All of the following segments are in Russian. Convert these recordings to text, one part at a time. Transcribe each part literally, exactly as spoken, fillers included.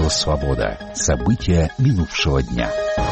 Радио «Свобода». События минувшего дня.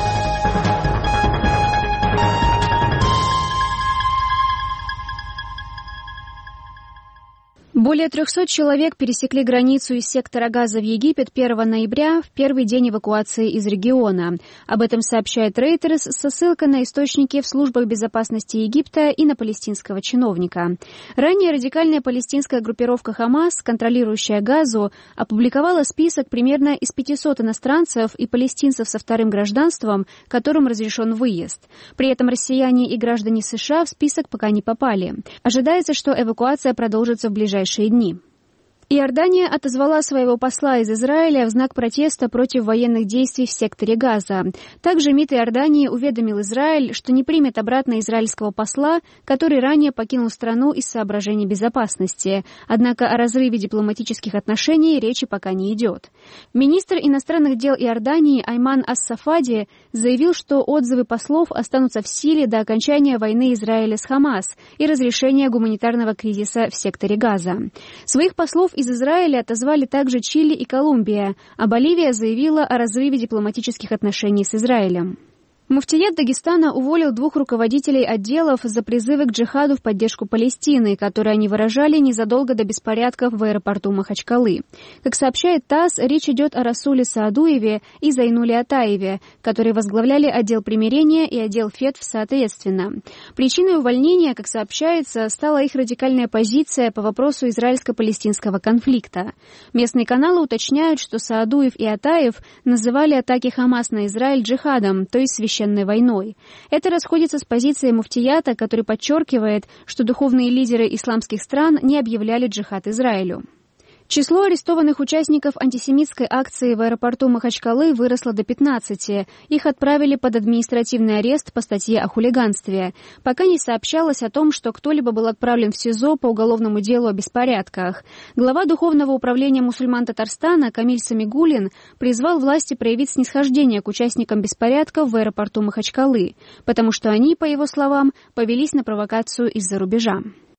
Более трехсот человек пересекли границу из сектора Газа в Египет первого ноября, в первый день эвакуации из региона. Об этом сообщает Reuters со ссылкой на источники в службах безопасности Египта и на палестинского чиновника. Ранее радикальная палестинская группировка «Хамас», контролирующая Газу, опубликовала список примерно из пятисот иностранцев и палестинцев со вторым гражданством, которым разрешен выезд. При этом россияне и граждане США в список пока не попали. Ожидается, что эвакуация продолжится в ближайшие дни. Иордания отозвала своего посла из Израиля в знак протеста против военных действий в секторе Газа. Также МИД Иордании уведомил Израиль, что не примет обратно израильского посла, который ранее покинул страну из соображений безопасности. Однако о разрыве дипломатических отношений речи пока не идет. Министр иностранных дел Иордании Айман ас-Сафади заявил, что отзывы послов останутся в силе до окончания войны Израиля с Хамас и разрешения гуманитарного кризиса в секторе Газа. Своих послов из Израиля отозвали также Чили и Колумбия, а Боливия заявила о разрыве дипломатических отношений с Израилем. Муфтият Дагестана уволил двух руководителей отделов за призывы к джихаду в поддержку Палестины, которые они выражали незадолго до беспорядков в аэропорту Махачкалы. Как сообщает ТАСС, речь идет о Расуле Саадуеве и Зайнуле Атаеве, которые возглавляли отдел примирения и отдел ФЕД соответственно. Причиной увольнения, как сообщается, стала их радикальная позиция по вопросу израильско-палестинского конфликта. Местные каналы уточняют, что Саадуев и Атаев называли атаки Хамас на Израиль джихадом, то есть священной войной. Это расходится с позицией муфтията, который подчеркивает, что духовные лидеры исламских стран не объявляли джихад Израилю. Число арестованных участников антисемитской акции в аэропорту Махачкалы выросло до пятнадцати. Их отправили под административный арест по статье о хулиганстве. Пока не сообщалось о том, что кто-либо был отправлен в СИЗО по уголовному делу о беспорядках. Глава Духовного управления мусульман Татарстана Камиль Самигуллин призвал власти проявить снисхождение к участникам беспорядков в аэропорту Махачкалы, потому что они, по его словам, повелись на провокацию из-за рубежа.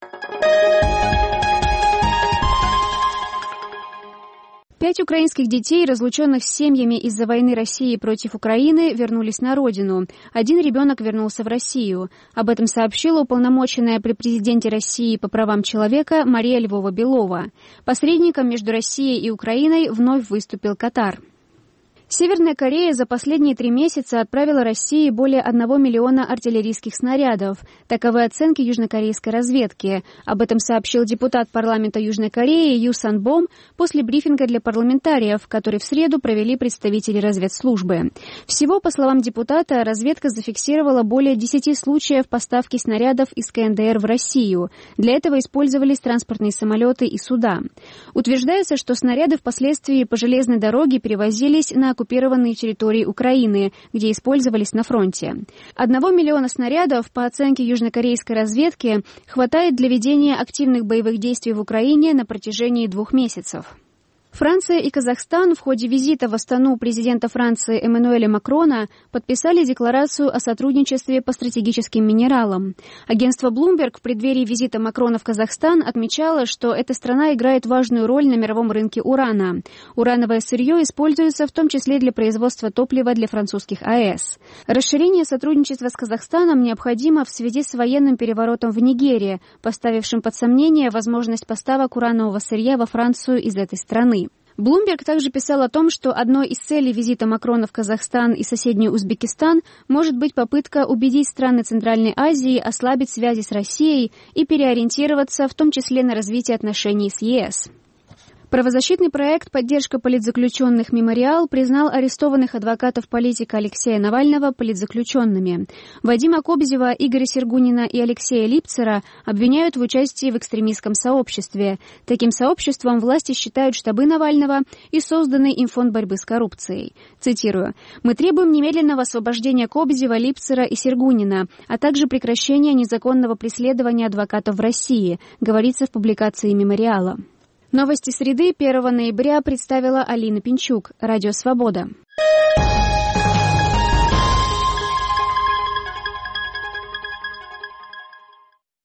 Пять украинских детей, разлученных с семьями из-за войны России против Украины, вернулись на родину. Один ребенок вернулся в Россию. Об этом сообщила уполномоченная при президенте России по правам человека Мария Львова-Белова. Посредником между Россией и Украиной вновь выступил Катар. Северная Корея за последние три месяца отправила России более одного миллиона артиллерийских снарядов. Таковы оценки южнокорейской разведки. Об этом сообщил депутат парламента Южной Кореи Ю Сан-бом после брифинга для парламентариев, который в среду провели представители разведслужбы. Всего, по словам депутата, разведка зафиксировала более десяти случаев поставки снарядов из ка эн дэ эр в Россию. Для этого использовались транспортные самолеты и суда. Утверждается, что снаряды впоследствии по железной дороге перевозились на оккупированные территории Украины, где использовались на фронте. Одного миллиона снарядов, по оценке южнокорейской разведки, хватает для ведения активных боевых действий в Украине на протяжении двух месяцев. Франция и Казахстан в ходе визита в Астану президента Франции Эммануэля Макрона подписали декларацию о сотрудничестве по стратегическим минералам. Агентство Bloomberg в преддверии визита Макрона в Казахстан отмечало, что эта страна играет важную роль на мировом рынке урана. Урановое сырье используется в том числе для производства топлива для французских а э эс. Расширение сотрудничества с Казахстаном необходимо в связи с военным переворотом в Нигерии, поставившим под сомнение возможность поставок уранового сырья во Францию из этой страны. Bloomberg также писал о том, что одной из целей визита Макрона в Казахстан и соседний Узбекистан может быть попытка убедить страны Центральной Азии ослабить связи с Россией и переориентироваться в том числе на развитие отношений с е эс. Правозащитный проект «Поддержка политзаключенных Мемориал» признал арестованных адвокатов политика Алексея Навального политзаключенными. Вадима Кобзева, Игоря Сергунина и Алексея Липцера обвиняют в участии в экстремистском сообществе. Таким сообществом власти считают штабы Навального и созданный им фонд борьбы с коррупцией. Цитирую: «Мы требуем немедленного освобождения Кобзева, Липцера и Сергунина, а также прекращения незаконного преследования адвокатов в России», говорится в публикации «Мемориала». Новости среды первого ноября представила Алина Пинчук. Радио «Свобода».